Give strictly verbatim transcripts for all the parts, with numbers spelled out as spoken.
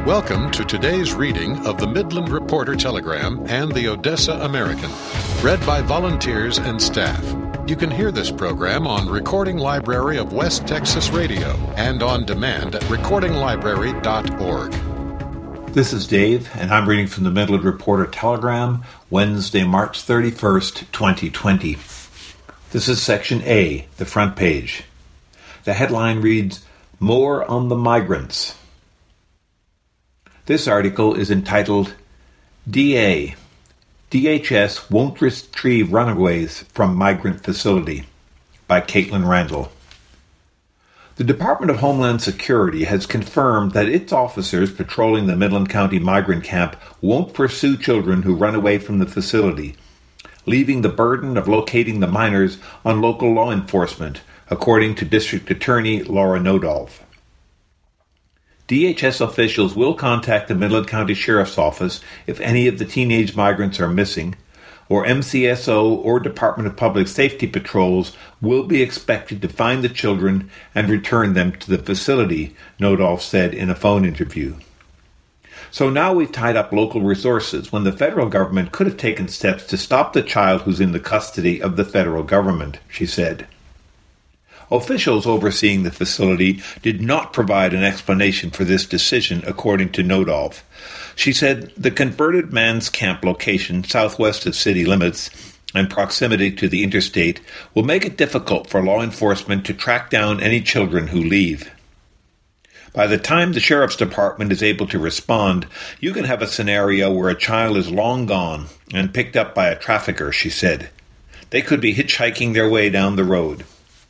Welcome to today's reading of the Midland Reporter Telegram and the Odessa American, read by volunteers and staff. You can hear this program on Recording Library of West Texas Radio and on demand at recording library dot org. This is Dave, and I'm reading from the Midland Reporter Telegram, Wednesday, March thirty-first, twenty twenty. This is Section A, the front page. The headline reads, More on the Migrants. This article is entitled, D A. D H S Won't Retrieve Runaways from Migrant Facility, by Caitlin Randall. The Department of Homeland Security has confirmed that its officers patrolling the Midland County migrant camp won't pursue children who run away from the facility, leaving the burden of locating the minors on local law enforcement, according to District Attorney Laura Nodolf. D H S officials will contact the Midland County Sheriff's Office if any of the teenage migrants are missing, or M C S O or Department of Public Safety patrols will be expected to find the children and return them to the facility, Nodolf said in a phone interview. So now we've tied up local resources when the federal government could have taken steps to stop the child who's in the custody of the federal government, she said. Officials overseeing the facility did not provide an explanation for this decision, according to Nodolf. She said the converted man's camp location southwest of city limits and proximity to the interstate will make it difficult for law enforcement to track down any children who leave. By the time the sheriff's department is able to respond, you can have a scenario where a child is long gone and picked up by a trafficker, she said. They could be hitchhiking their way down the road.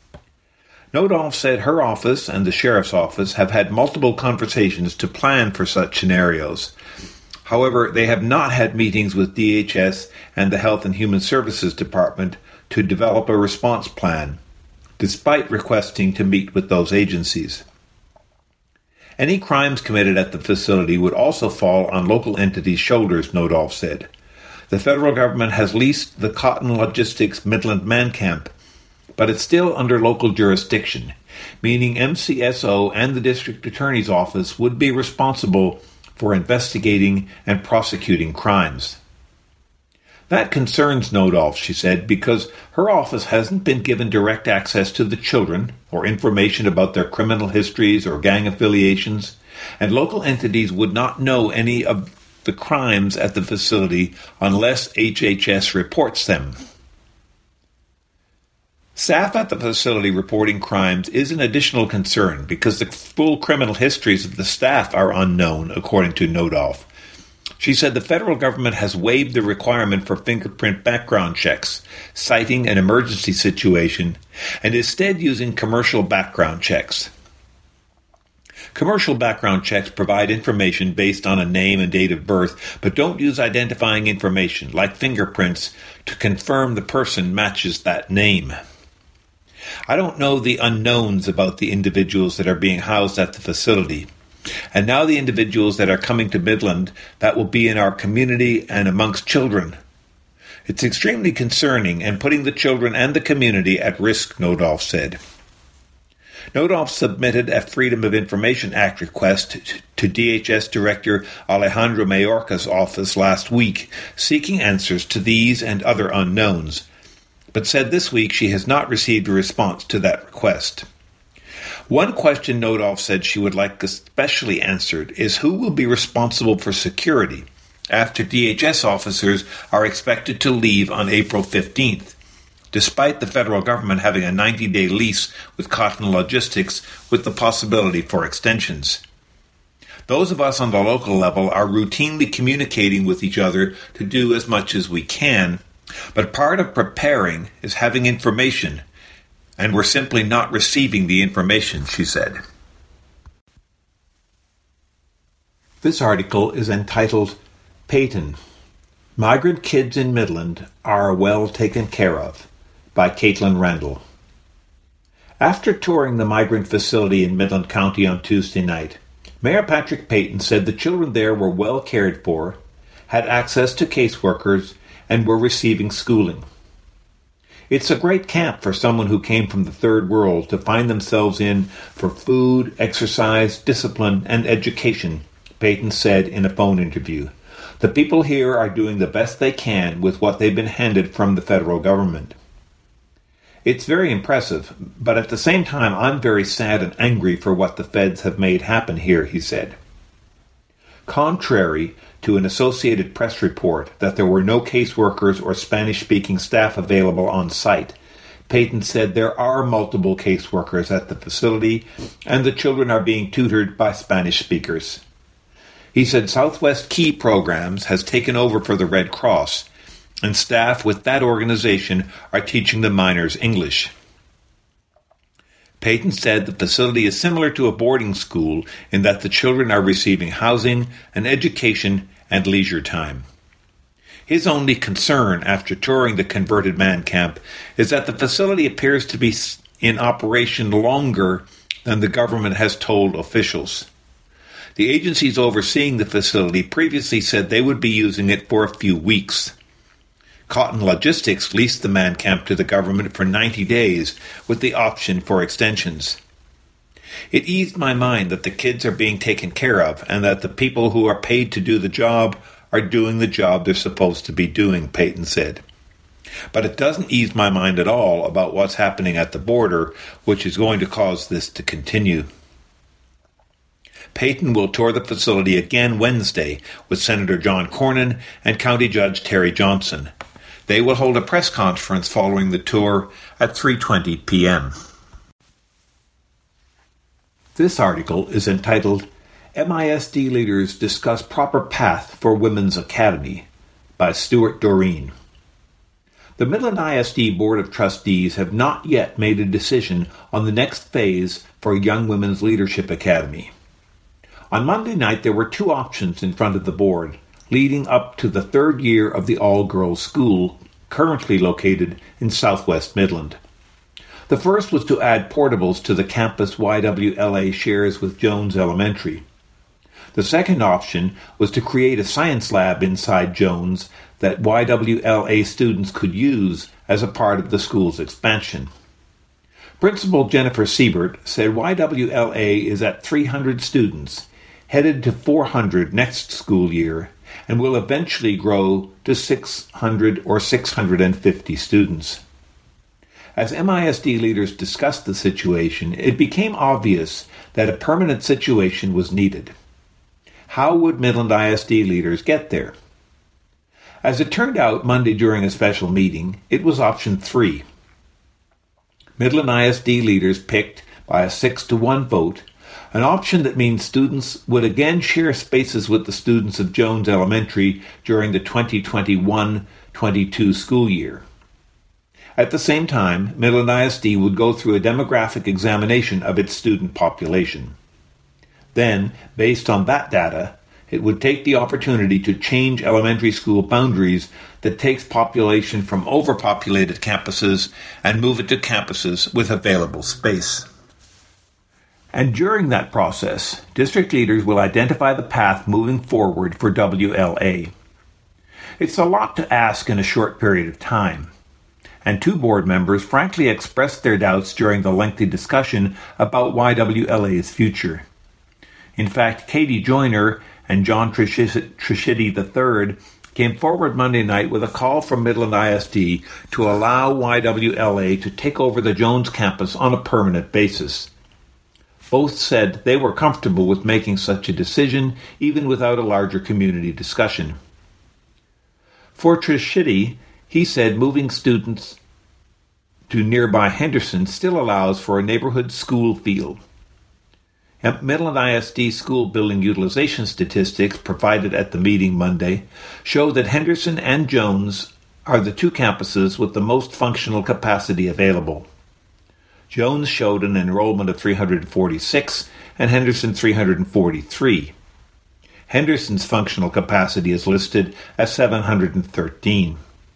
Nodolf said her office and the sheriff's office have had multiple conversations to plan for such scenarios. However, they have not had meetings with D H S and the Health and Human Services Department to develop a response plan, despite requesting to meet with those agencies. Any crimes committed at the facility would also fall on local entities' shoulders, Nodolf said. The federal government has leased the Cotton Logistics Midland Man Camp, but it's still under local jurisdiction, meaning M C S O and the District Attorney's Office would be responsible for investigating and prosecuting crimes. That concerns Nodolf, she said, because her office hasn't been given direct access to the children or information about their criminal histories or gang affiliations, and local entities would not know any of the crimes at the facility unless H H S reports them. Staff at the facility reporting crimes is an additional concern because the full criminal histories of the staff are unknown, according to Nodolf. She said the federal government has waived the requirement for fingerprint background checks, citing an emergency situation, and is instead using commercial background checks. Commercial background checks provide information based on a name and date of birth, but don't use identifying information, like fingerprints, to confirm the person matches that name. I don't know the unknowns about the individuals that are being housed at the facility. And now the individuals that are coming to Midland that will be in our community and amongst children. It's extremely concerning and putting the children and the community at risk, Nodolf said. Nodolf submitted a Freedom of Information Act request to D H S Director Alejandro Mayorka's office last week, seeking answers to these and other unknowns, but said this week she has not received a response to that request. One question Nodolf said she would like especially answered is who will be responsible for security after D H S officers are expected to leave on April fifteenth, despite the federal government having a ninety-day lease with Cotton Logistics with the possibility for extensions. Those of us on the local level are routinely communicating with each other to do as much as we can, but part of preparing is having information, and we're simply not receiving the information, she said. This article is entitled, Peyton, Migrant Kids in Midland Are Well Taken Care Of, by Caitlin Randall. After touring the migrant facility in Midland County on Tuesday night, Mayor Patrick Peyton said the children there were well cared for, had access to caseworkers, and were receiving schooling. It's a great camp for someone who came from the third world to find themselves in for food, exercise, discipline, and education, Payton said in a phone interview. The people here are doing the best they can with what they've been handed from the federal government. It's very impressive, but at the same time I'm very sad and angry for what the feds have made happen here, he said. Contrary to an Associated Press report that there were no caseworkers or Spanish-speaking staff available on site, Payton said there are multiple caseworkers at the facility and the children are being tutored by Spanish speakers. He said Southwest Key Programs has taken over for the Red Cross, and staff with that organization are teaching the minors English. Payton said the facility is similar to a boarding school in that the children are receiving housing, an education, and leisure time. His only concern after touring the converted man camp is that the facility appears to be in operation longer than the government has told officials. The agencies overseeing the facility previously said they would be using it for a few weeks. Cotton Logistics leased the man camp to the government for ninety days with the option for extensions. It eased my mind that the kids are being taken care of and that the people who are paid to do the job are doing the job they're supposed to be doing, Payton said. But it doesn't ease my mind at all about what's happening at the border, which is going to cause this to continue. Payton will tour the facility again Wednesday with Senator John Cornyn and County Judge Terry Johnson. They will hold a press conference following the tour at three twenty p.m. This article is entitled M I S D Leaders Discuss Proper Path for Women's Academy by Stuart Doreen. The Midland I S D Board of Trustees have not yet made a decision on the next phase for Young Women's Leadership Academy. On Monday night, there were two options in front of the board, leading up to the third year of the all-girls school, currently located in southwest Midland. The first was to add portables to the campus Y W L A shares with Jones Elementary. The second option was to create a science lab inside Jones that Y W L A students could use as a part of the school's expansion. Principal Jennifer Siebert said Y W L A is at three hundred students, headed to four hundred next school year, and will eventually grow to six hundred or six hundred fifty students. As M I S D leaders discussed the situation, it became obvious that a permanent situation was needed. How would Midland I S D leaders get there? As it turned out Monday during a special meeting, it was option three. Midland I S D leaders picked, by a six to one vote, an option that means students would again share spaces with the students of Jones Elementary during the twenty twenty-one twenty-two school year. At the same time, Midland I S D would go through a demographic examination of its student population. Then, based on that data, it would take the opportunity to change elementary school boundaries that takes population from overpopulated campuses and move it to campuses with available space. And during that process, district leaders will identify the path moving forward for W L A. It's a lot to ask in a short period of time, and two board members frankly expressed their doubts during the lengthy discussion about Y W L A's future. In fact, Katie Joyner and John Triscitti the third came forward Monday night with a call from Midland I S D to allow Y W L A to take over the Jones campus on a permanent basis. Both said they were comfortable with making such a decision, even without a larger community discussion. For Triscitti, he said moving students to nearby Henderson still allows for a neighborhood school feel. Midland I S D school building utilization statistics provided at the meeting Monday show that Henderson and Jones are the two campuses with the most functional capacity available. Jones showed an enrollment of three hundred forty-six and Henderson three hundred forty-three. Henderson's functional capacity is listed as seven hundred thirteen.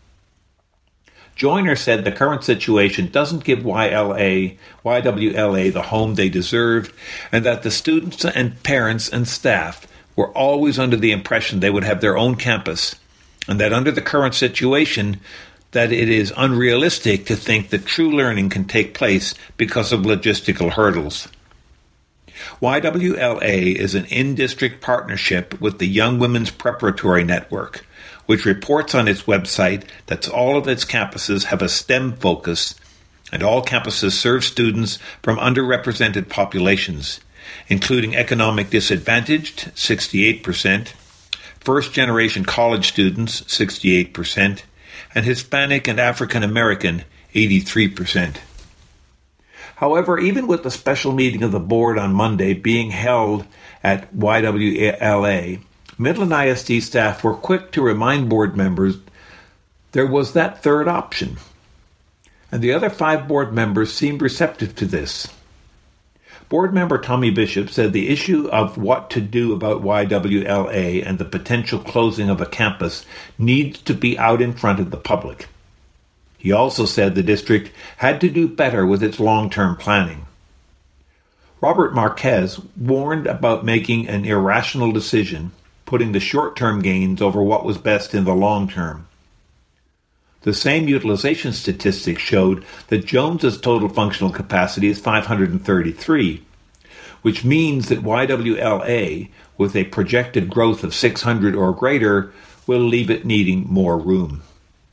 Joyner said the current situation doesn't give Y L A, Y W L A the home they deserve, and that the students and parents and staff were always under the impression they would have their own campus, and that under the current situation, that it is unrealistic to think that true learning can take place because of logistical hurdles. Y W L A is an in-district partnership with the Young Women's Preparatory Network, which reports on its website that all of its campuses have a STEM focus, and all campuses serve students from underrepresented populations, including economic disadvantaged, sixty-eight percent, first-generation college students, sixty-eight percent, and Hispanic and African American, eighty-three percent. However, even with the special meeting of the board on Monday being held at Y W L A, Midland I S D staff were quick to remind board members there was that third option, and the other five board members seemed receptive to this. Board member Tommy Bishop said the issue of what to do about Y W L A and the potential closing of a campus needs to be out in front of the public. He also said the district had to do better with its long-term planning. Robert Marquez warned about making an irrational decision, putting the short-term gains over what was best in the long term. The same utilization statistics showed that Jones's total functional capacity is five hundred thirty-three, which means that Y W L A, with a projected growth of six hundred or greater, will leave it needing more room.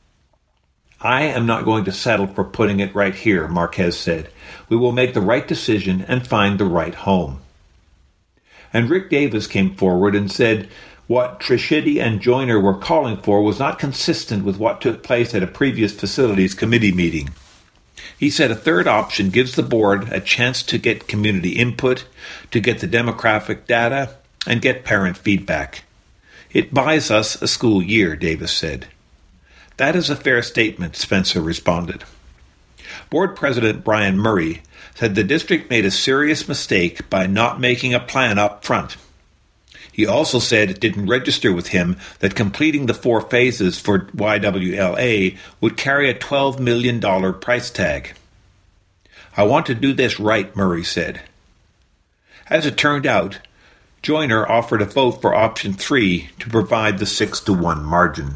I am not going to settle for putting it right here, Marquez said. We will make the right decision and find the right home. And Rick Davis came forward and said what Trichetti and Joyner were calling for was not consistent with what took place at a previous facilities committee meeting. He said a third option gives the board a chance to get community input, to get the demographic data, and get parent feedback. It buys us a school year, Davis said. That is a fair statement, Spencer responded. Board President Brian Murray said the district made a serious mistake by not making a plan up front. He also said it didn't register with him that completing the four phases for Y W L A would carry a twelve million dollars price tag. I want to do this right, Murray said. As it turned out, Joyner offered a vote for option three to provide the six to one margin.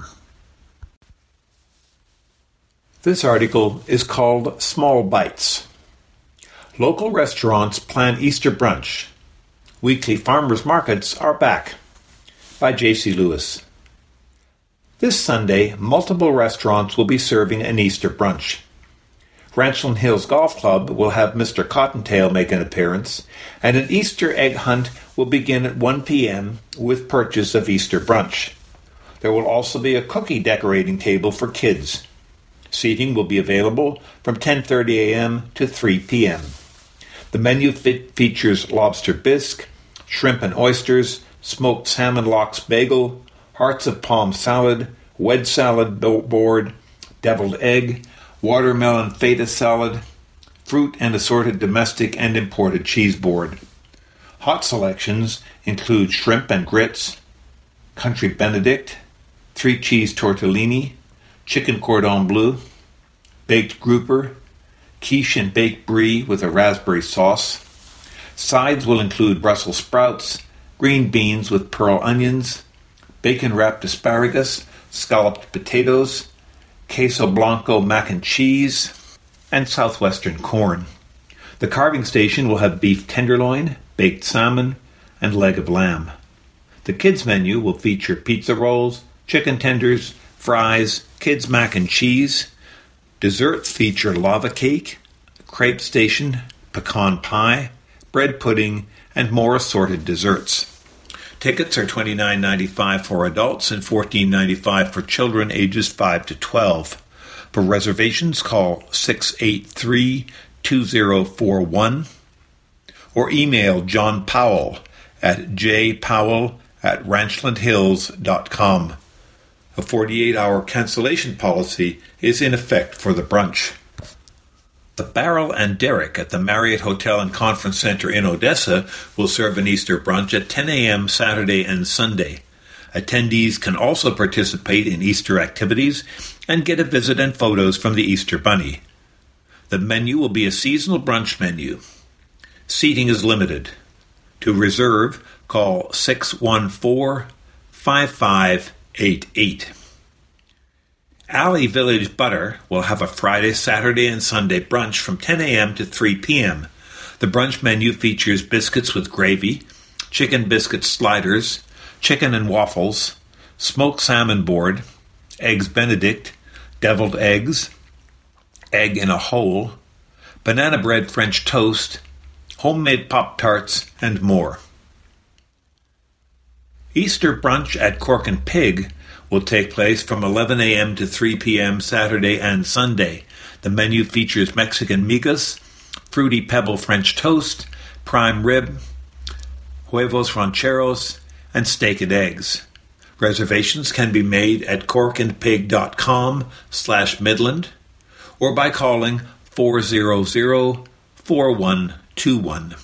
This article is called Small Bites. Local restaurants plan Easter brunch. Weekly farmers markets are back. By J C Lewis. This Sunday, multiple restaurants will be serving an Easter brunch. Ranchland Hills Golf Club will have Mister Cottontail make an appearance, and an Easter egg hunt will begin at one p.m. with purchase of Easter brunch. There will also be a cookie decorating table for kids. Seating will be available from ten thirty a.m. to three p.m. The menu fit features lobster bisque, shrimp and oysters, smoked salmon lox bagel, hearts of palm salad, wedge salad board, deviled egg, watermelon feta salad, fruit and assorted domestic and imported cheese board. Hot selections include shrimp and grits, country benedict, three cheese tortellini, chicken cordon bleu, baked grouper, quiche and baked brie with a raspberry sauce. Sides will include Brussels sprouts, green beans with pearl onions, bacon-wrapped asparagus, scalloped potatoes, queso blanco mac and cheese, and southwestern corn. The carving station will have beef tenderloin, baked salmon, and leg of lamb. The kids' menu will feature pizza rolls, chicken tenders, fries, kids' mac and cheese. Desserts feature lava cake, crepe station, pecan pie, bread pudding, and more assorted desserts. Tickets are twenty-nine ninety-five for adults and fourteen ninety-five for children ages five to twelve. For reservations, call six eight three, two zero four one or email John Powell at jpowell at ranchlandhills dot com. A forty-eight hour cancellation policy is in effect for the brunch. The Barrel and Derrick at the Marriott Hotel and Conference Center in Odessa will serve an Easter brunch at ten a.m. Saturday and Sunday. Attendees can also participate in Easter activities and get a visit and photos from the Easter Bunny. The menu will be a seasonal brunch menu. Seating is limited. To reserve, call six one four, five five eight eight. Alley Village Butter will have a Friday, Saturday, and Sunday brunch from ten a.m. to three p.m. The brunch menu features biscuits with gravy, chicken biscuit sliders, chicken and waffles, smoked salmon board, eggs Benedict, deviled eggs, egg in a hole, banana bread French toast, homemade Pop-Tarts, and more. Easter brunch at Cork and Pig will take place from eleven a.m. to three p.m. Saturday and Sunday. The menu features Mexican migas, fruity pebble French toast, prime rib, huevos rancheros, and steak and eggs. Reservations can be made at corkandpig.com slash Midland or by calling four hundred, four one two one.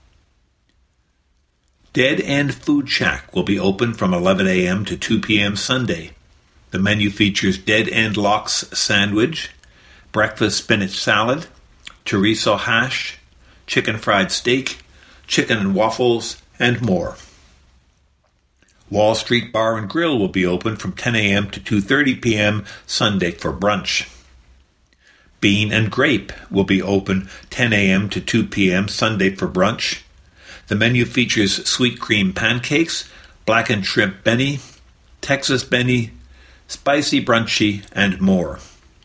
Dead End Food Shack will be open from eleven a.m. to two p.m. Sunday. The menu features Dead End Lox sandwich, breakfast spinach salad, chorizo hash, chicken fried steak, chicken and waffles, and more. Wall Street Bar and Grill will be open from ten a.m. to two thirty p.m. Sunday for brunch. Bean and Grape will be open ten a.m. to two p.m. Sunday for brunch. The menu features sweet cream pancakes, blackened shrimp Benny, Texas Benny, spicy brunchy, and more.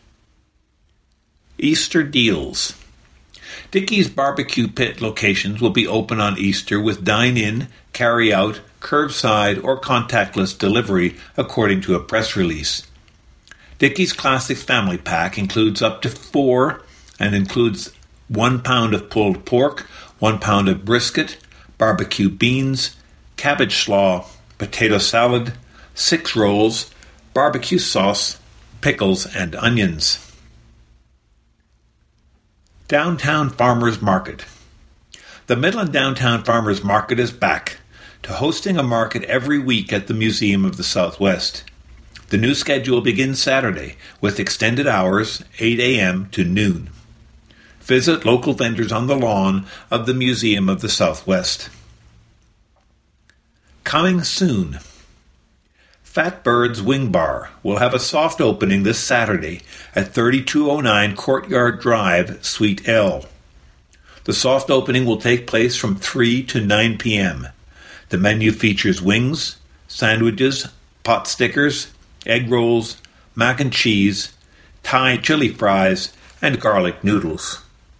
Easter deals. Dickey's Barbecue Pit locations will be open on Easter with dine-in, carry-out, curbside, or contactless delivery, according to a press release. Dickey's Classics Family Pack includes up to four and includes one pound of pulled pork, one pound of brisket, barbecue beans, cabbage slaw, potato salad, six rolls, barbecue sauce, pickles, and onions. Downtown Farmers Market. The Midland Downtown Farmers Market is back to hosting a market every week at the Museum of the Southwest. The new schedule begins Saturday with extended hours, eight a.m. to noon. Visit local vendors on the lawn of the Museum of the Southwest. Coming soon. Fat Bird's Wing Bar will have a soft opening this Saturday at thirty-two oh nine Courtyard Drive, Suite L. The soft opening will take place from three to nine p.m. The menu features wings, sandwiches, pot stickers, egg rolls, mac and cheese, Thai chili fries, and garlic noodles.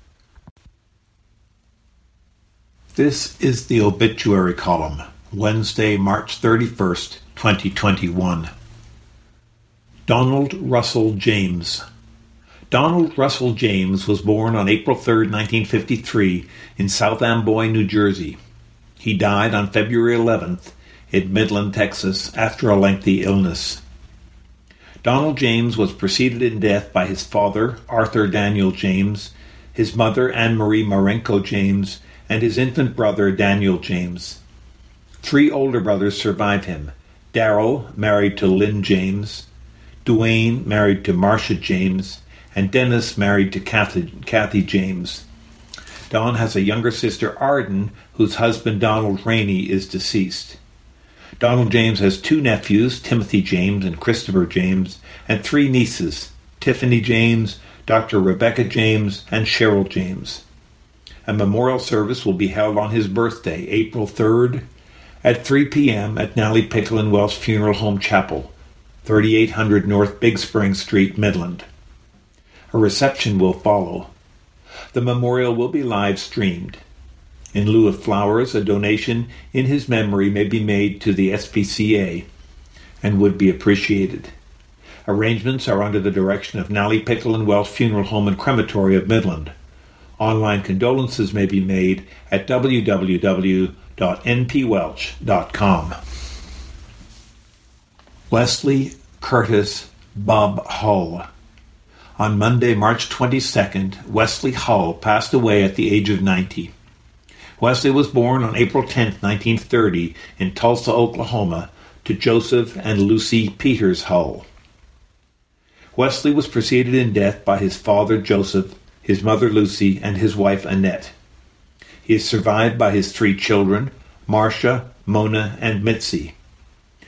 This is the obituary column, Wednesday, March thirty-first, twenty twenty-one. Donald Russell James. Donald Russell James was born on April third, nineteen fifty-three, in South Amboy, New Jersey. He died on February eleventh in Midland, Texas, after a lengthy illness. Donald James was preceded in death by his father, Arthur Daniel James, his mother, Anne Marie Marenko James, and his infant brother, Daniel James. Three older brothers survive him: Darrell, married to Lynn James, Duane, married to Marcia James, and Dennis, married to Kathy, Kathy James. Don has a younger sister, Arden, whose husband, Donald Rainey, is deceased. Donald James has two nephews, Timothy James and Christopher James, and three nieces, Tiffany James, Doctor Rebecca James, and Cheryl James. A memorial service will be held on his birthday, April third, at three p.m. at Nally Pickle and Welsh Funeral Home Chapel, thirty-eight hundred North Big Spring Street, Midland. A reception will follow. The memorial will be live-streamed. In lieu of flowers, a donation in his memory may be made to the S P C A and would be appreciated. Arrangements are under the direction of Nally Pickle and Welsh Funeral Home and Crematory of Midland. Online condolences may be made at w w w dot n p welch dot com. Wesley Curtis Bob Hull. On Monday, March twenty-second, Wesley Hull passed away at the age of ninety. Wesley was born on April tenth, nineteen thirty, in Tulsa, Oklahoma, to Joseph and Lucy Peters Hull. Wesley was preceded in death by his father, Joseph, his mother, Lucy, and his wife, Annette. He is survived by his three children, Marcia, Mona, and Mitzi.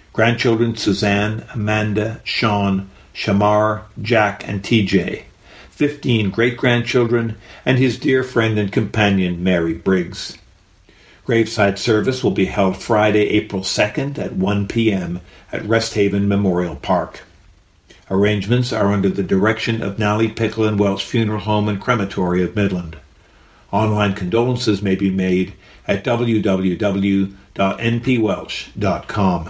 Grandchildren, Suzanne, Amanda, Sean, Shamar, Jack, and T J. fifteen great-grandchildren, and his dear friend and companion, Mary Briggs. Graveside service will be held Friday, April second at one p.m. at Resthaven Memorial Park. Arrangements are under the direction of Nally Pickle and Welch Funeral Home and Crematory of Midland. Online condolences may be made at w w w dot n p welch dot com.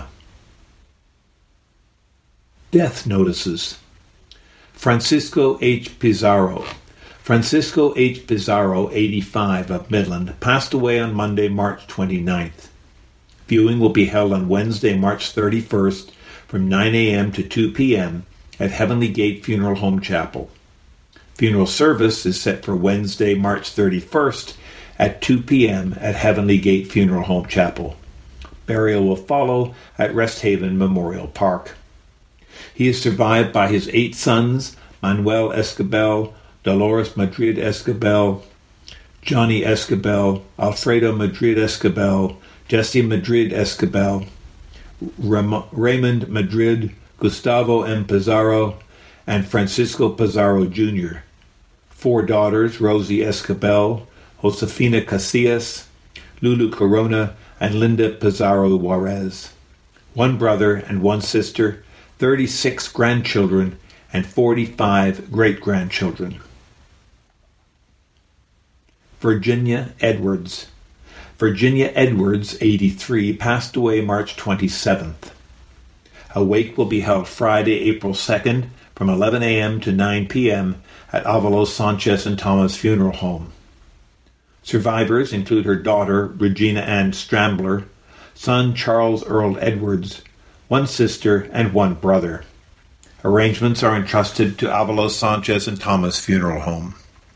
Death notices. Francisco H. Pizarro. Francisco H. Pizarro, eighty-five, of Midland, passed away on Monday, March twenty-ninth. Viewing will be held on Wednesday, March thirty-first from nine a.m. to two p.m. at Heavenly Gate Funeral Home Chapel. Funeral service is set for Wednesday, March thirty-first at two p.m. at Heavenly Gate Funeral Home Chapel. Burial will follow at Resthaven Memorial Park. He is survived by his eight sons, Manuel Escobel, Dolores Madrid Escobel, Johnny Escobel, Alfredo Madrid Escobel, Jesse Madrid Escobel, Ram- Raymond Madrid, Gustavo M. Pizarro, and Francisco Pizarro Junior Four daughters, Rosie Escobel, Josefina Casillas, Lulu Corona, and Linda Pizarro Juarez. One brother and one sister, thirty-six grandchildren, and forty-five great-grandchildren. Virginia Edwards. Virginia Edwards, eighty-three, passed away March twenty-seventh. A wake will be held Friday, April second, from eleven a.m. to nine p.m. at Avalos Sanchez and Thomas Funeral Home. Survivors include her daughter, Regina Ann Strambler, son Charles Earl Edwards, one sister, and one brother. Arrangements are entrusted to Avalos Sanchez and Thomas Funeral Home.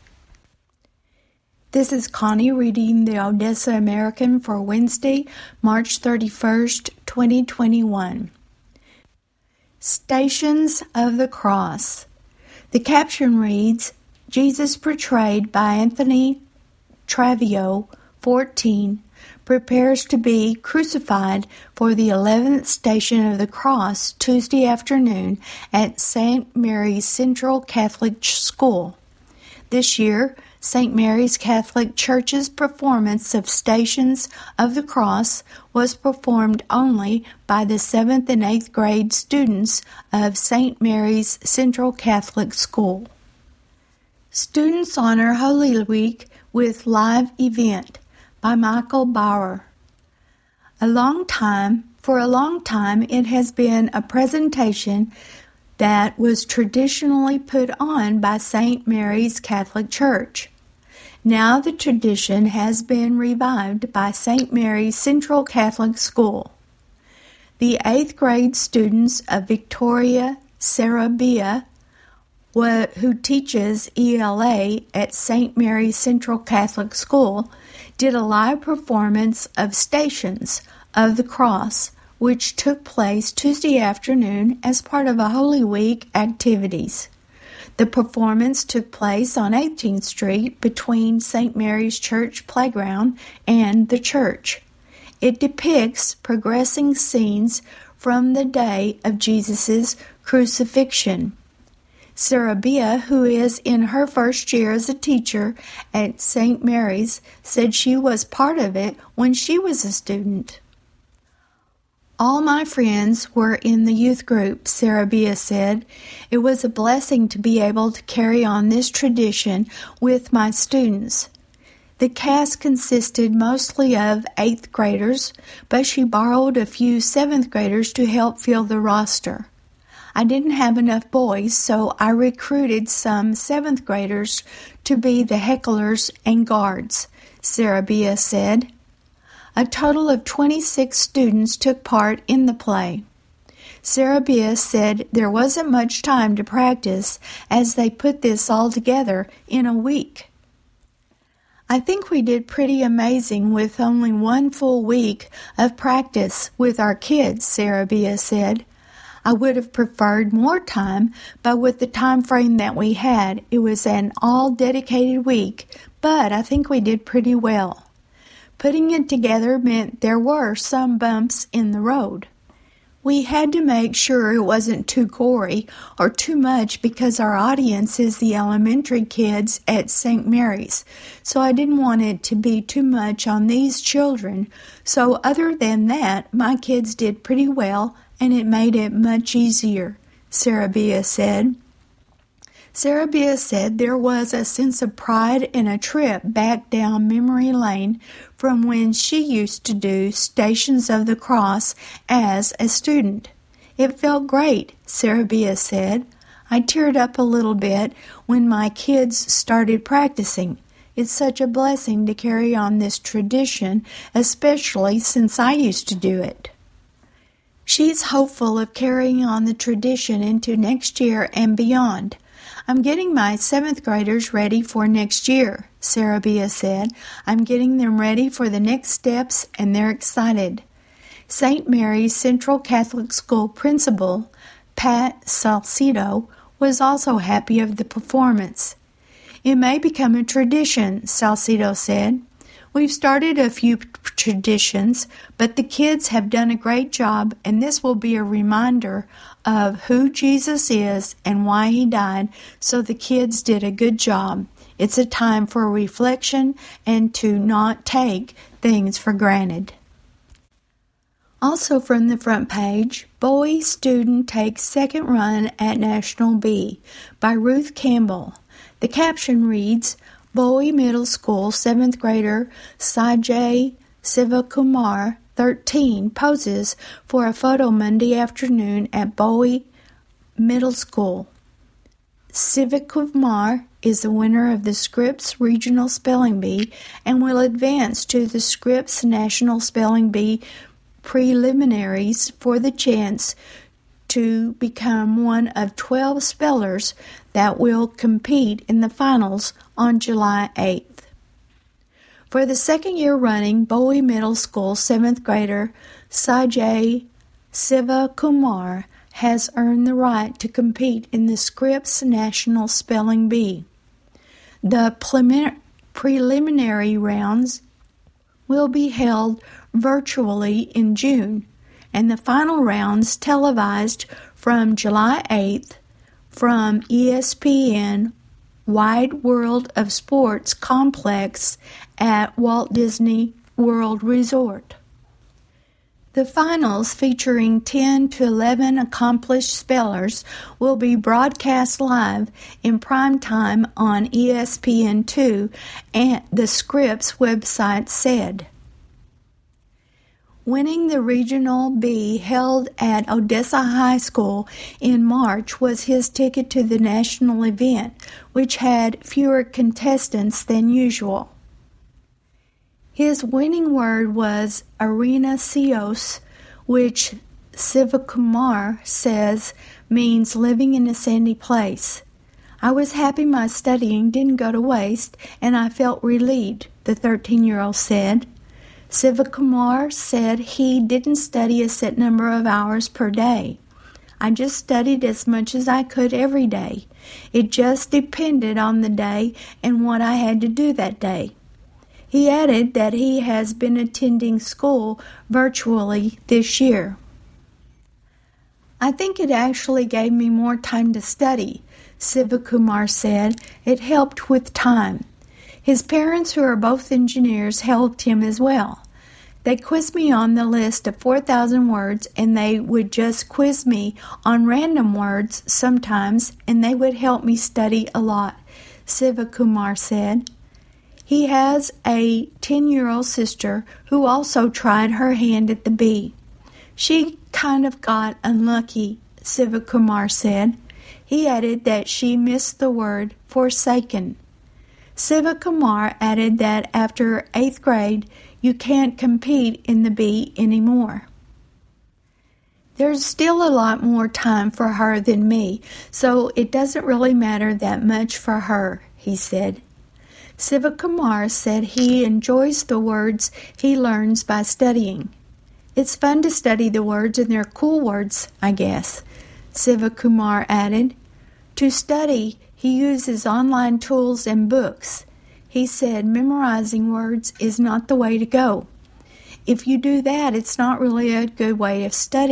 This is Connie reading the Odessa American for Wednesday, March thirty-first, twenty twenty-one. Stations of the Cross. The caption reads, Jesus portrayed by Anthony Travio, fourteen, prepares to be crucified for the eleventh station of the cross Tuesday afternoon at Saint Mary's Central Catholic School. This year, Saint Mary's Catholic Church's performance of Stations of the Cross was performed only by the seventh and eighth grade students of Saint Mary's Central Catholic School. Students honor Holy Week with live event by Michael Bauer. A long time, for a long time, it has been a presentation that was traditionally put on by Saint Mary's Catholic Church. Now the tradition has been revived by Saint Mary's Central Catholic School. The eighth grade students of Victoria Sarabia, who teaches E L A at Saint Mary's Central Catholic School, did a live performance of Stations of the Cross, which took place Tuesday afternoon as part of a Holy Week activities. The performance took place on eighteenth Street between Saint Mary's Church Playground and the church. It depicts progressing scenes from the day of Jesus' crucifixion. Sarabia, who is in her first year as a teacher at Saint Mary's, said she was part of it when she was a student. All my friends were in the youth group, Sarabia said. It was a blessing to be able to carry on this tradition with my students. The cast consisted mostly of eighth graders, but she borrowed a few seventh graders to help fill the roster. I didn't have enough boys, so I recruited some seventh graders to be the hecklers and guards, Sarabia said. A total of twenty-six students took part in the play. Sarabia said there wasn't much time to practice as they put this all together in a week. I think we did pretty amazing with only one full week of practice with our kids, Sarabia said. I would have preferred more time, but with the time frame that we had, it was an all-dedicated week, but I think we did pretty well. Putting it together meant there were some bumps in the road. We had to make sure it wasn't too gory or too much because our audience is the elementary kids at Saint Mary's, so I didn't want it to be too much on these children. So other than that, my kids did pretty well, and it made it much easier, Sarabia said. Sarabia said there was a sense of pride and a trip back down memory lane from when she used to do Stations of the Cross as a student. It felt great, Sarabia said. I teared up a little bit when my kids started practicing. It's such a blessing to carry on this tradition, especially since I used to do it. She's hopeful of carrying on the tradition into next year and beyond. I'm getting my seventh graders ready for next year, Sarabia said. I'm getting them ready for the next steps, and they're excited. Saint Mary's Central Catholic School principal, Pat Salcido, was also happy of the performance. It may become a tradition, Salcido said. We've started a few traditions, but the kids have done a great job, and this will be a reminder of who Jesus is and why he died, so the kids did a good job. It's a time for reflection and to not take things for granted. Also from the front page, Bowie student takes second run at National B by Ruth Campbell. The caption reads, Bowie Middle School seventh grader Sajay Sivakumar, thirteen, poses for a photo Monday afternoon at Bowie Middle School. Sivakumar is the winner of the Scripps Regional Spelling Bee and will advance to the Scripps National Spelling Bee preliminaries for the chance to become one of twelve spellers that will compete in the finals on July eighth. For the second year running, Bowie Middle School seventh grader Sajay Sivakumar has earned the right to compete in the Scripps National Spelling Bee. The preliminary rounds will be held virtually in June, and the final rounds televised from July eighth from E S P N Wide World of Sports complex at Walt Disney World Resort. The finals, featuring ten to eleven accomplished spellers, will be broadcast live in prime time on E S P N two, and the Scripps website said. Winning the Regional B held at Odessa High School in March was his ticket to the national event, which had fewer contestants than usual. His winning word was arenacios, which Sivakumar says means living in a sandy place. I was happy my studying didn't go to waste, and I felt relieved, the thirteen-year-old said. Sivakumar said he didn't study a set number of hours per day. I just studied as much as I could every day. It just depended on the day and what I had to do that day. He added that he has been attending school virtually this year. I think it actually gave me more time to study, Sivakumar said. It helped with time. His parents, who are both engineers, helped him as well. They quizzed me on the list of four thousand words, and they would just quiz me on random words sometimes, and they would help me study a lot, Sivakumar said. He has a ten-year-old sister who also tried her hand at the bee. She kind of got unlucky, Sivakumar said. He added that she missed the word forsaken. Sivakumar added that after eighth grade, you can't compete in the bee anymore. There's still a lot more time for her than me, so it doesn't really matter that much for her, he said. Sivakumar said he enjoys the words he learns by studying. It's fun to study the words, and they're cool words, I guess, Sivakumar added. To study, he uses online tools and books. He said memorizing words is not the way to go. If you do that, it's not really a good way of studying.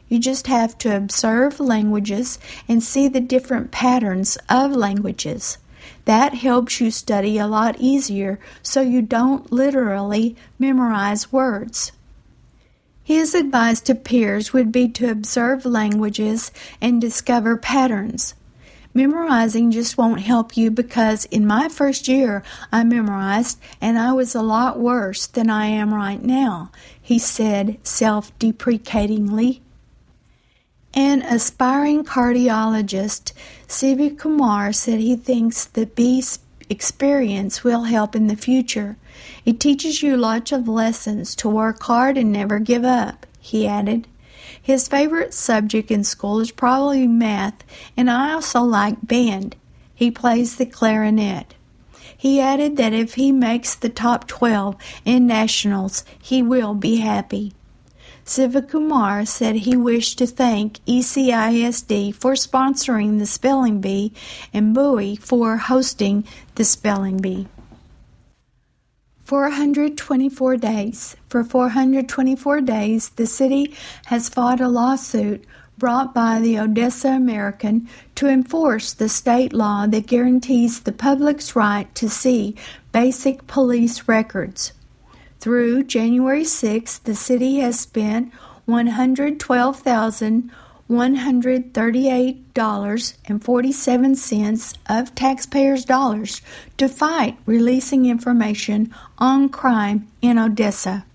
You just have to observe languages and see the different patterns of languages. That helps you study a lot easier so you don't literally memorize words. His advice to peers would be to observe languages and discover patterns. Memorizing just won't help you because in my first year I memorized and I was a lot worse than I am right now, he said self-deprecatingly. An aspiring cardiologist, Siva Kumar, said he thinks the B experience will help in the future. It teaches you lots of lessons to work hard and never give up, he added. His favorite subject in school is probably math, and I also like band. He plays the clarinet. He added that if he makes the top twelve in nationals, he will be happy. Siva Kumar said he wished to thank E C I S D for sponsoring the Spelling Bee and Bowie for hosting the Spelling Bee. four hundred twenty-four days. For four hundred twenty-four days, the city has fought a lawsuit brought by the Odessa American to enforce the state law that guarantees the public's right to see basic police records. Through January sixth, the city has spent one hundred twelve thousand one hundred thirty-eight dollars and forty-seven cents of taxpayers' dollars to fight releasing information on crime in Odessa.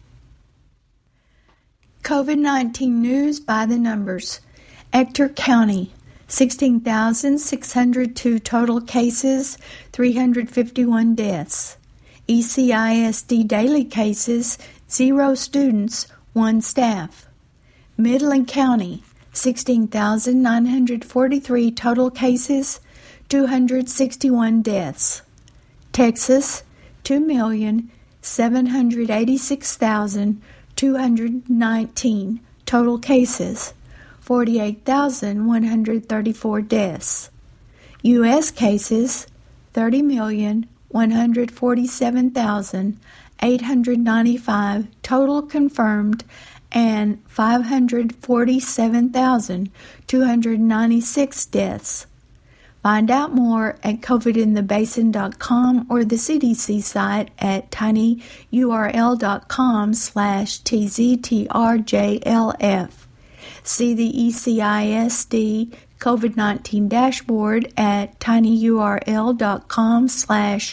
COVID nineteen news by the numbers. Ector County, sixteen thousand six hundred two total cases, three hundred fifty-one deaths. E C I S D daily cases, zero students, one staff. Midland County, sixteen thousand nine hundred forty-three total cases, two hundred sixty-one deaths. Texas, two million seven hundred eighty-six thousand two hundred nineteen total cases, forty-eight thousand one hundred thirty-four deaths. U S cases, thirty million one hundred forty-seven thousand eight hundred ninety-five total confirmed and five hundred forty-seven thousand two hundred ninety-six deaths. Find out more at covid in the basin dot com or the C D C site at tinyurl.com slash tztrjlf. See the E C I S D COVID nineteen dashboard at tinyurl.com slash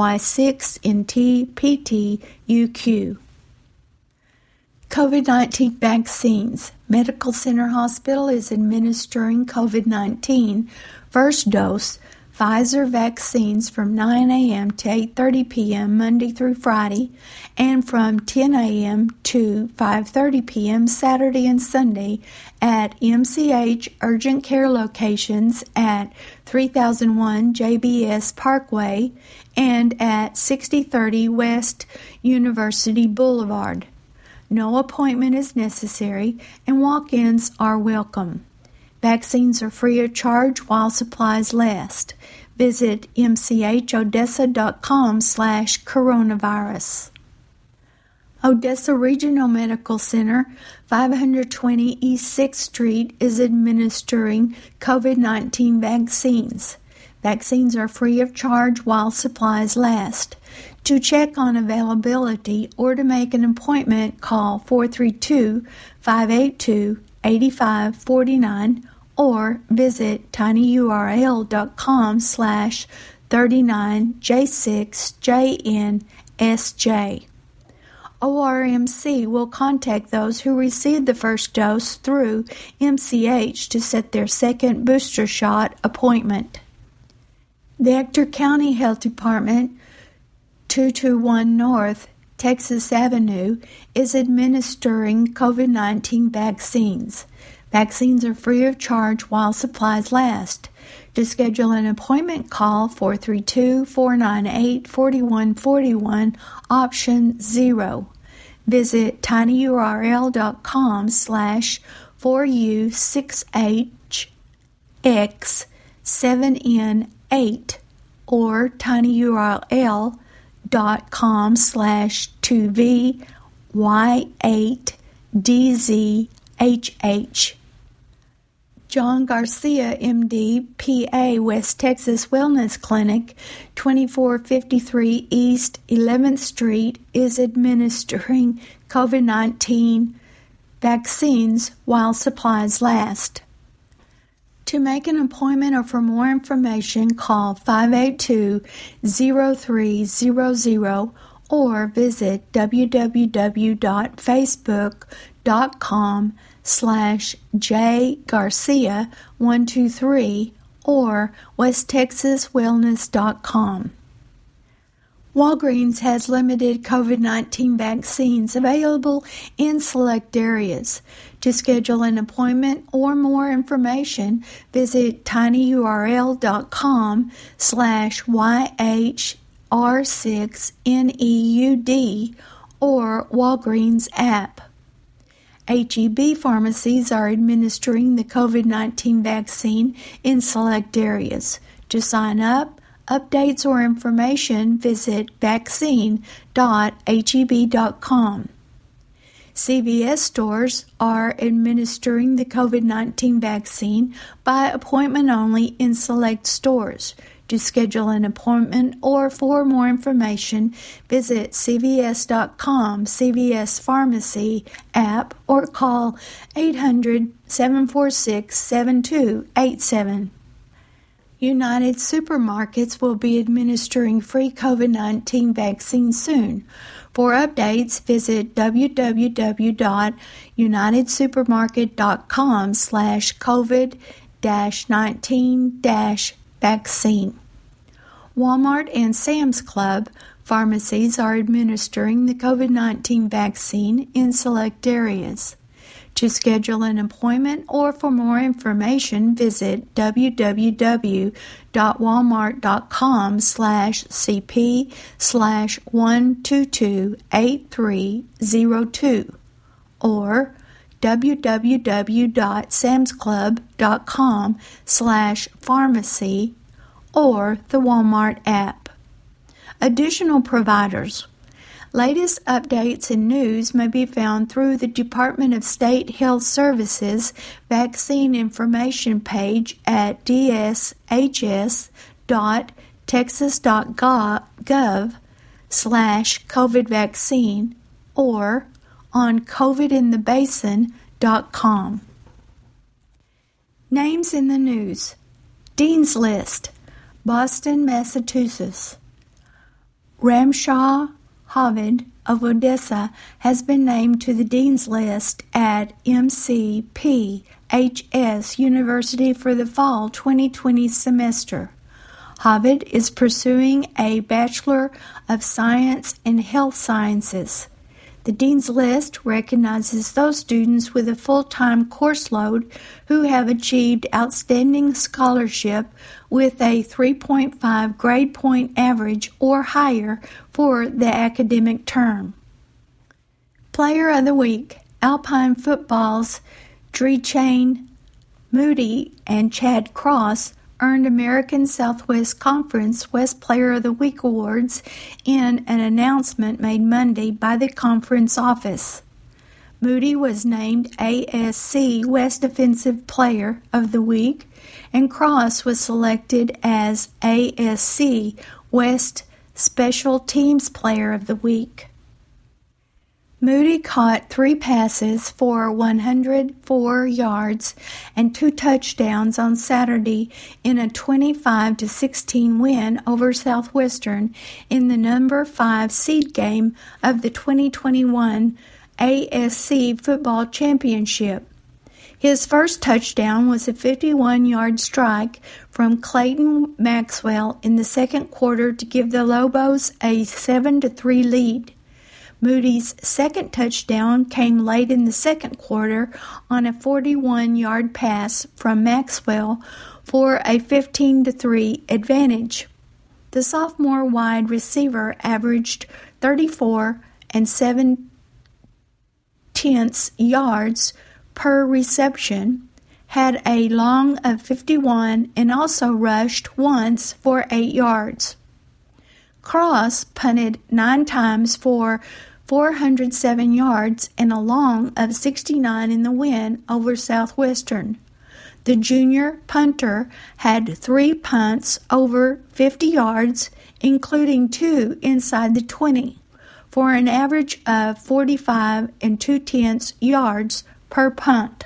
Y6NTPTUQ. COVID nineteen vaccines. Medical Center Hospital is administering COVID nineteen first dose Pfizer vaccines from nine a.m. to eight thirty p.m. Monday through Friday and from ten a.m. to five thirty p.m. Saturday and Sunday at M C H urgent care locations at three thousand one J B S Parkway and at sixty thirty West University Boulevard. No appointment is necessary and walk-ins are welcome. Vaccines are free of charge while supplies last. Visit mchodessa.com slash coronavirus. Odessa Regional Medical Center, five twenty East sixth Street, is administering COVID nineteen vaccines. Vaccines are free of charge while supplies last. To check on availability or to make an appointment, call four three two, five eight two, eight five four nine or visit tinyurl.com slash 39J6JNSJ. O R M C will contact those who received the first dose through M C H to set their second booster shot appointment. The Ector County Health Department, two twenty-one North Texas Avenue, is administering COVID nineteen vaccines. Vaccines are free of charge while supplies last. To schedule an appointment, call four three two, four nine eight, four one four one, option zero. Visit tinyurl.com slash 4U6H X7N8 or tinyurl.com slash 2V Y8DZHH. John Garcia, M D, P A, West Texas Wellness Clinic, twenty-four fifty-three East eleventh Street, is administering COVID nineteen vaccines while supplies last. To make an appointment or for more information, call five eight two, zero three zero zero or visit w w w dot facebook dot com slash j garcia one two three or west texas wellness dot com. Walgreens has limited COVID nineteen vaccines available in select areas. To schedule an appointment or more information, visit tinyurl dot com slash y h r six n e u d or Walgreens app. H E B pharmacies are administering the COVID nineteen vaccine in select areas. To sign up, updates, or information, visit vaccine dot h e b dot com. C V S stores are administering the COVID nineteen vaccine by appointment only in select stores. To schedule an appointment or for more information, visit c v s dot com, C V S Pharmacy app, or call eight hundred, seven four six, seven two eight seven. United Supermarkets will be administering free COVID nineteen vaccine soon. For updates, visit w w w dot united supermarket dot com slash covid nineteen vaccine. Walmart and Sam's Club pharmacies are administering the COVID nineteen vaccine in select areas. To schedule an appointment or for more information, visit w w w dot walmart dot com slash c p slash one two two eight three zero two or w w w dot sams club dot com slash pharmacy or the Walmart app. Additional providers. Latest updates and news may be found through the Department of State Health Services vaccine information page at d s h s dot texas dot gov slash covid vaccine or on covid in the basin dot com. Names in the news. Dean's List, Boston, Massachusetts. Ramshaw Havid of Odessa has been named to the Dean's List at M C P H S University for the fall twenty twenty semester. Havid is pursuing a Bachelor of Science in Health Sciences. The Dean's List recognizes those students with a full-time course load who have achieved outstanding scholarship with a three point five grade point average or higher for the academic term. Player of the Week, Alpine Football's Drechain Moody and Chad Cross earned American Southwest Conference West Player of the Week awards in an announcement made Monday by the conference office. Moody was named A S C West Defensive Player of the Week, and Cross was selected as A S C West Special Teams Player of the Week. Moody caught three passes for one hundred four yards and two touchdowns on Saturday in a twenty-five to sixteen win over Southwestern in the number five seed game of the twenty twenty-one A S C Football Championship. His first touchdown was a fifty-one-yard strike from Clayton Maxwell in the second quarter to give the Lobos a seven to three lead. Moody's second touchdown came late in the second quarter on a forty-one-yard pass from Maxwell for a fifteen to three advantage. The sophomore wide receiver averaged thirty-four and seven tenths yards per reception, had a long of fifty-one, and also rushed once for eight yards. Cross punted nine times for four hundred seven yards and a long of sixty-nine in the win over Southwestern. The junior punter had three punts over fifty yards, including two inside the twenty, for an average of forty-five and two-tenths yards per punt.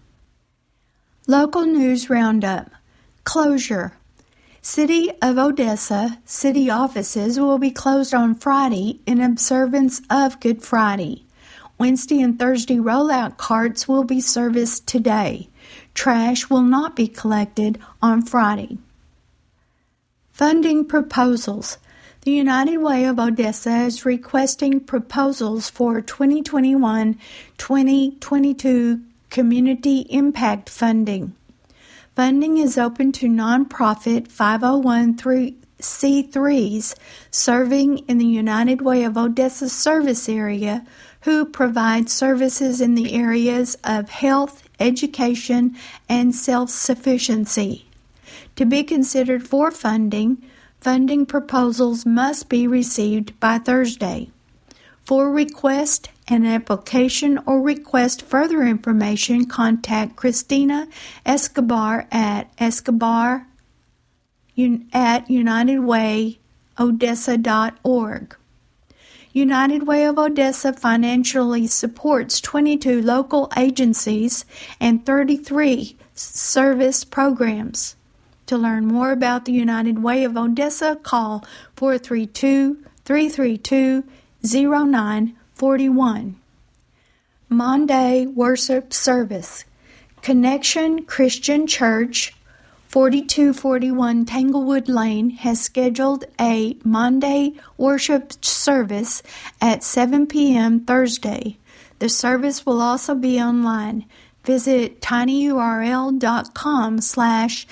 Local News Roundup. Closure. City of Odessa city offices will be closed on Friday in observance of Good Friday. Wednesday and Thursday rollout carts will be serviced today. Trash will not be collected on Friday. Funding proposals. The United Way of Odessa is requesting proposals for twenty twenty-one to twenty twenty-two Community Impact Funding. Funding is open to nonprofit five oh one c threes serving in the United Way of Odessa service area who provide services in the areas of health, education, and self-sufficiency. To be considered for funding, funding proposals must be received by Thursday. For request an application or request further information, contact Christina Escobar at escobar at united way odessa dot org. United Way of Odessa financially supports twenty-two local agencies and thirty-three service programs. To learn more about the United Way of Odessa, call four three two, three three two, zero nine four one. Monday Worship Service. Connection Christian Church, forty-two forty-one Tanglewood Lane, has scheduled a Monday worship service at seven p.m. Thursday. The service will also be online. Visit tinyurl.com slash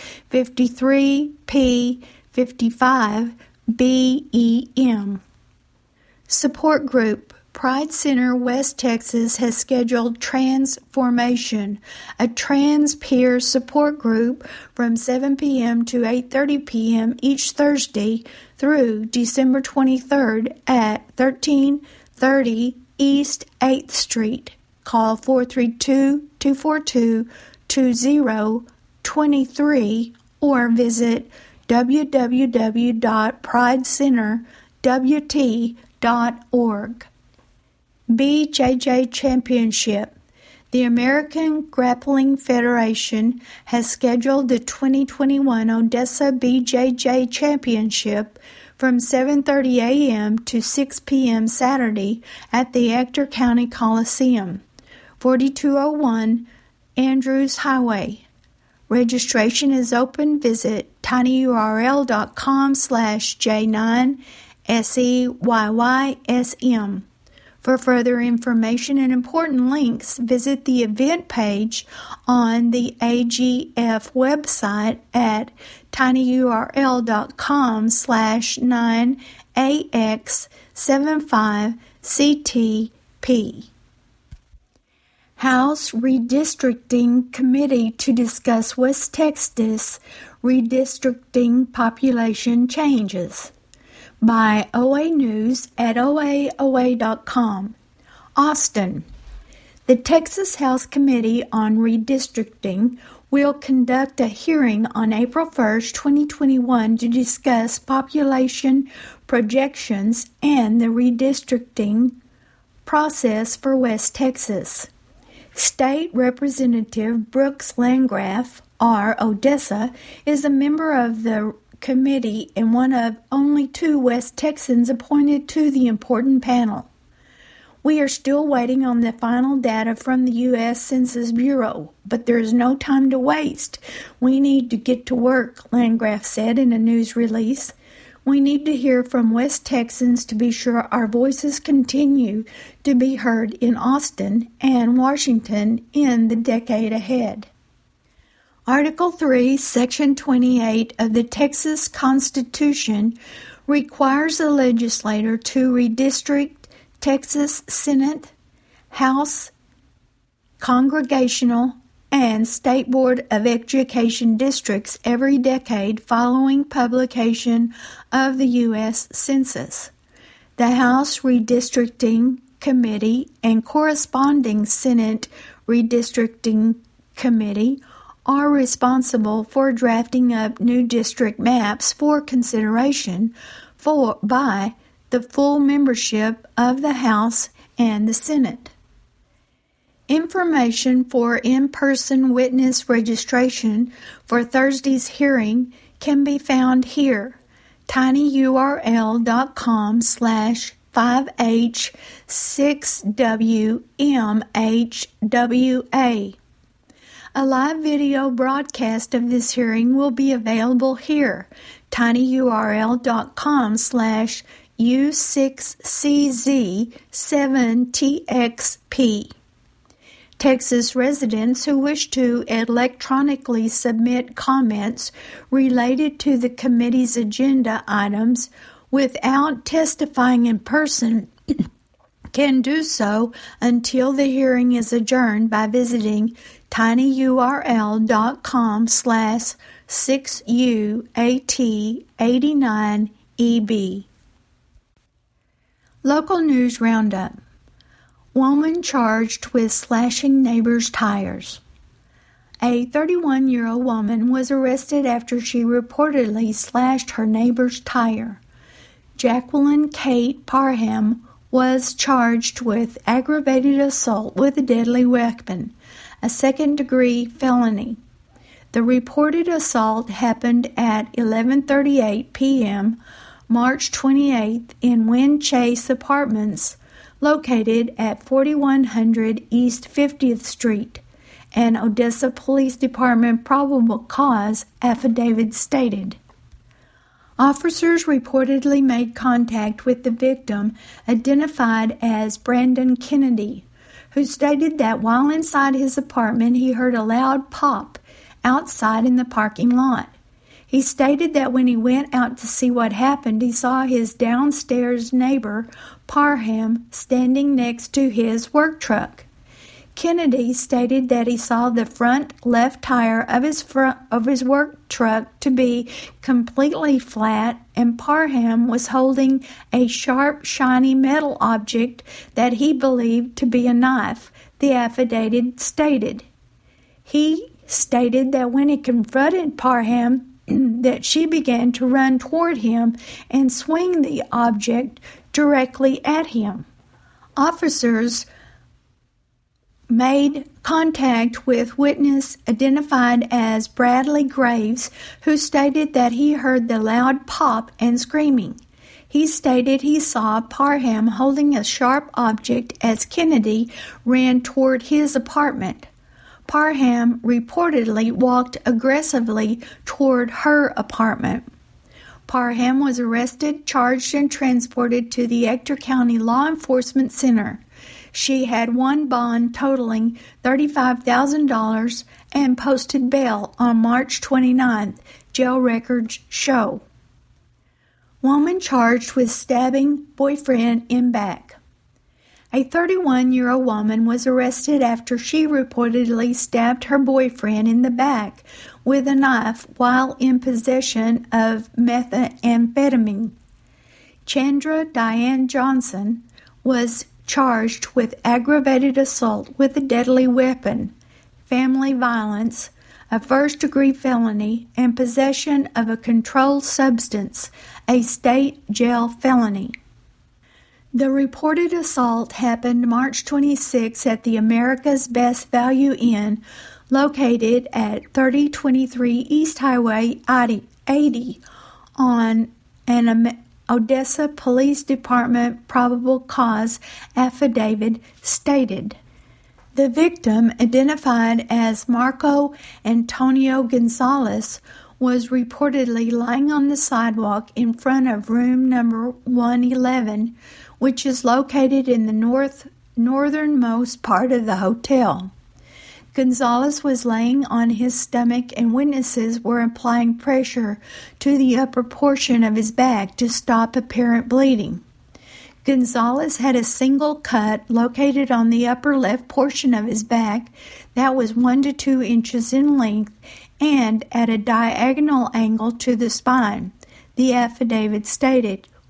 53p55bem. Support Group. Pride Center West Texas has scheduled Transformation, a trans peer support group from seven p.m. to eight thirty p.m. each Thursday through December twenty-third at thirteen thirty East eighth Street. Call four three two, two four two, two zero two three or visit w w w dot pride center w t dot org. B J J Championship. The American Grappling Federation has scheduled the twenty twenty-one Odessa B J J Championship from seven thirty a.m. to six p.m. Saturday at the Ector County Coliseum, forty-two oh one Andrews Highway. Registration is open. Visit tinyurl.com slash J9 SEYYSM. For further information and important links, visit the event page on the A G F website at tinyurl.com slash 9AX75CTP. House Redistricting Committee to discuss West Texas redistricting population changes. By O A News at O A O A dot com. Austin. The Texas House Committee on Redistricting will conduct a hearing on April first, twenty twenty-one to discuss population projections and the redistricting process for West Texas. State Representative Brooks Landgraf, R. Odessa, is a member of the committee and one of only two West Texans appointed to the important panel. We are still waiting on the final data from the U S Census Bureau, but there is no time to waste. We need to get to work, Landgraf said in a news release. We need to hear from West Texans to be sure our voices continue to be heard in Austin and Washington in the decade ahead. Article three, Section twenty-eight of the Texas Constitution requires the legislator to redistrict Texas Senate, House, Congressional, and State Board of Education districts every decade following publication of the U S Census. The House Redistricting Committee and corresponding Senate Redistricting Committee are responsible for drafting up new district maps for consideration for by the full membership of the House and the Senate. Information for in-person witness registration for Thursday's hearing can be found here, tinyurl.com slash 5H6WMHWA. A live video broadcast of this hearing will be available here, tinyurl.com slash U6CZ7TXP. Texas residents who wish to electronically submit comments related to the committee's agenda items without testifying in person can do so until the hearing is adjourned by visiting tinyurl.com slash 6U889EB. Local News Roundup. Woman charged with slashing neighbor's tires. A thirty-one-year-old woman was arrested after she reportedly slashed her neighbor's tire. Jacqueline Kate Parham was charged with aggravated assault with a deadly weapon, a second-degree felony. The reported assault happened at eleven thirty-eight p.m. March twenty-eighth in Wind Chase Apartments, located at forty-one hundred East fiftieth Street, an Odessa Police Department probable cause affidavit stated. Officers reportedly made contact with the victim, identified as Brandon Kennedy, who stated that while inside his apartment he heard a loud pop outside in the parking lot. He stated that when he went out to see what happened, he saw his downstairs neighbor, Parham, standing next to his work truck. Kennedy stated that he saw the front left tire of his front, of his work truck to be completely flat, and Parham was holding a sharp, shiny metal object that he believed to be a knife, the affidavit stated. He stated that when he confronted Parham, that she began to run toward him and swing the object directly at him. Officers made contact with witness identified as Bradley Graves, who stated that he heard the loud pop and screaming. He stated he saw Parham holding a sharp object as Kennedy ran toward his apartment. Parham reportedly walked aggressively toward her apartment. Parham was arrested, charged, and transported to the Ector County Law Enforcement Center. She had one bond totaling thirty-five thousand dollars and posted bail on March twenty-ninth, jail records show. Woman charged with stabbing boyfriend in back. A thirty-one-year-old woman was arrested after she reportedly stabbed her boyfriend in the back with a knife while in possession of methamphetamine. Chandra Diane Johnson was charged with aggravated assault with a deadly weapon, family violence, a first-degree felony, and possession of a controlled substance, a state jail felony. The reported assault happened March twenty-sixth at the America's Best Value Inn, located at thirty twenty-three East Highway eighty on an Odessa Police Department probable cause affidavit stated. The victim, identified as Marco Antonio Gonzalez, was reportedly lying on the sidewalk in front of room number one eleven, which is located in the north northernmost part of the hotel. Gonzalez was laying on his stomach, and witnesses were applying pressure to the upper portion of his back to stop apparent bleeding. Gonzalez had a single cut located on the upper left portion of his back that was one to two inches in length and at a diagonal angle to the spine, the affidavit stated.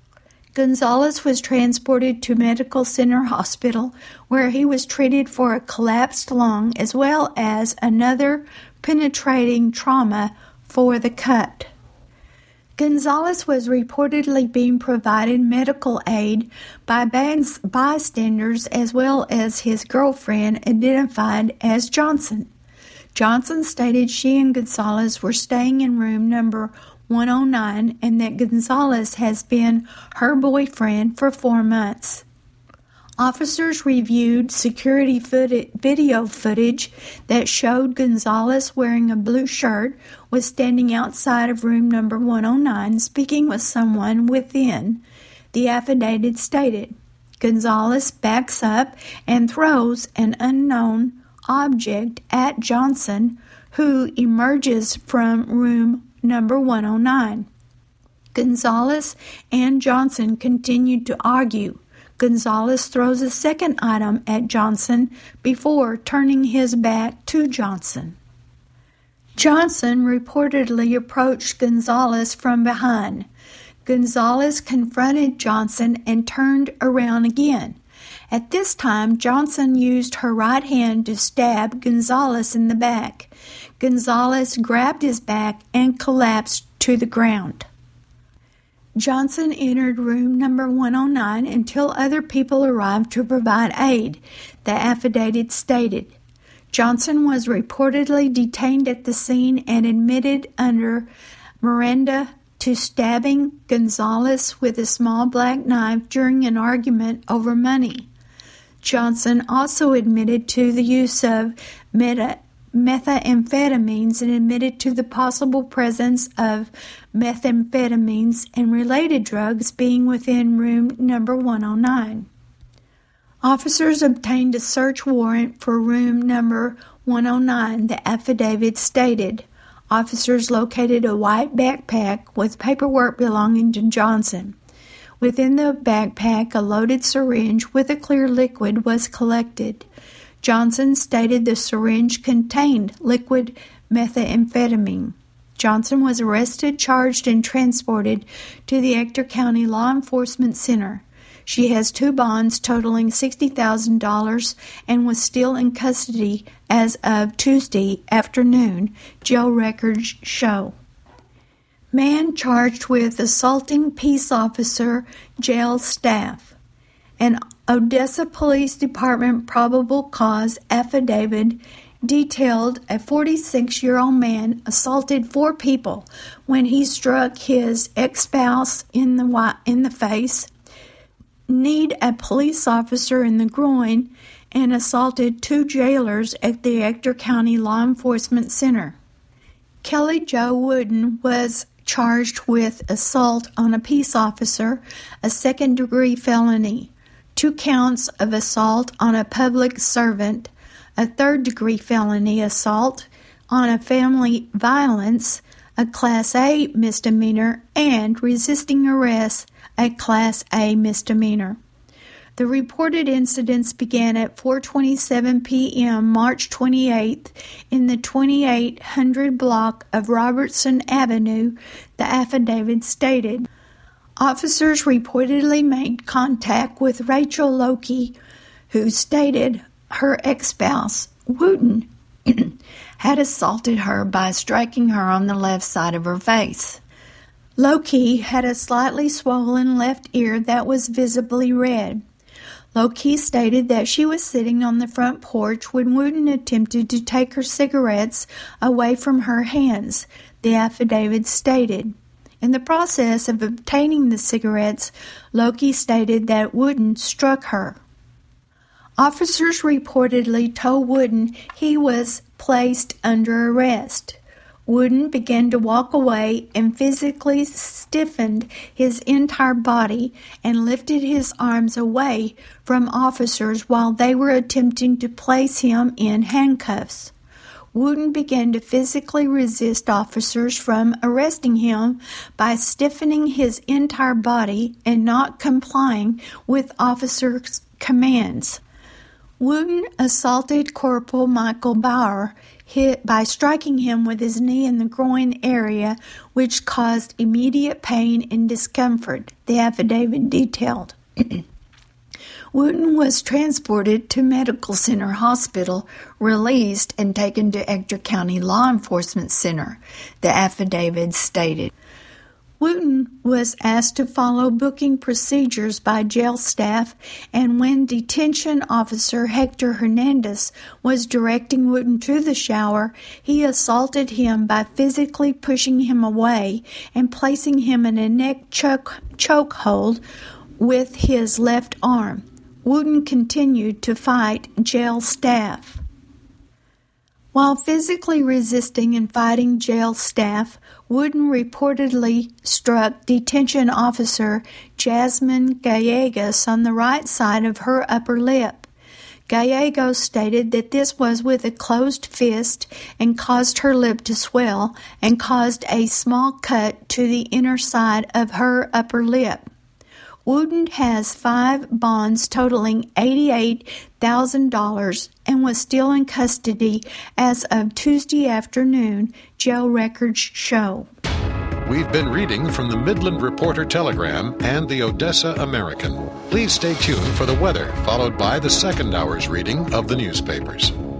Gonzalez was transported to Medical Center Hospital, where he was treated for a collapsed lung as well as another penetrating trauma for the cut. Gonzalez was reportedly being provided medical aid by bystanders as well as his girlfriend, identified as Johnson. Johnson stated she and Gonzalez were staying in room number one oh nine and that Gonzalez has been her boyfriend for four months. Officers reviewed security footage, video footage that showed Gonzalez wearing a blue shirt was standing outside of room number one oh nine speaking with someone within. The affidavit stated, Gonzalez backs up and throws an unknown object at Johnson, who emerges from room number one oh nine. Gonzalez and Johnson continued to argue. Gonzalez throws a second item at Johnson before turning his back to Johnson. Johnson reportedly approached Gonzalez from behind. Gonzalez confronted Johnson and turned around again. At this time, Johnson used her right hand to stab Gonzalez in the back. Gonzalez grabbed his back and collapsed to the ground. Johnson entered room number one oh nine until other people arrived to provide aid, the affidavit stated. Johnson was reportedly detained at the scene and admitted under Miranda to stabbing Gonzalez with a small black knife during an argument over money. Johnson also admitted to the use of meta methamphetamines and admitted to the possible presence of methamphetamines and related drugs being within room number one oh nine. Officers obtained a search warrant for room number one oh nine, the affidavit stated. Officers located a white backpack with paperwork belonging to Johnson. Within the backpack, a loaded syringe with a clear liquid was collected. Johnson stated the syringe contained liquid methamphetamine. Johnson was arrested, charged, and transported to the Ector County Law Enforcement Center. She has two bonds totaling sixty thousand dollars and was still in custody as of Tuesday afternoon, jail records show. Man charged with assaulting peace officer, jail staff. An Odessa Police Department probable cause affidavit detailed a forty-six-year-old man assaulted four people when he struck his ex-spouse in the in the face, kneed a police officer in the groin, and assaulted two jailers at the Ector County Law Enforcement Center. Kelly Jo Wooden was charged with assault on a peace officer, a second-degree felony, two counts of assault on a public servant, a third-degree felony assault on a family violence, a Class A misdemeanor, and resisting arrest, a Class A misdemeanor. The reported incidents began at four twenty-seven p.m. March twenty-eighth in the twenty-eight hundred block of Robertson Avenue, the affidavit stated. Officers reportedly made contact with Rachel Loki, who stated her ex-spouse, Wooten, had assaulted her by striking her on the left side of her face. Loki had a slightly swollen left ear that was visibly red. Loki stated that she was sitting on the front porch when Wooten attempted to take her cigarettes away from her hands, the affidavit stated. In the process of obtaining the cigarettes, Loki stated that Wooden struck her. Officers reportedly told Wooden he was placed under arrest. Wooden began to walk away and physically stiffened his entire body and lifted his arms away from officers while they were attempting to place him in handcuffs. Wooden began to physically resist officers from arresting him by stiffening his entire body and not complying with officers' commands. Wooten assaulted Corporal Michael Bauer hit by striking him with his knee in the groin area, which caused immediate pain and discomfort, the affidavit detailed. Wooten was transported to Medical Center Hospital, released, and taken to Ector County Law Enforcement Center, the affidavit stated. Wooten was asked to follow booking procedures by jail staff, and when detention officer Hector Hernandez was directing Wooten to the shower, he assaulted him by physically pushing him away and placing him in a neck choke chokehold with his left arm. Wooten continued to fight jail staff. While physically resisting and fighting jail staff, Wooten reportedly struck detention officer Jasmine Gallegos on the right side of her upper lip. Gallegos stated that this was with a closed fist and caused her lip to swell and caused a small cut to the inner side of her upper lip. Wooten has five bonds totaling eighty-eight thousand dollars and was still in custody as of Tuesday afternoon, jail records show. We've been reading from the Midland Reporter Telegram and the Odessa American. Please stay tuned for the weather, followed by the second hour's reading of the newspapers.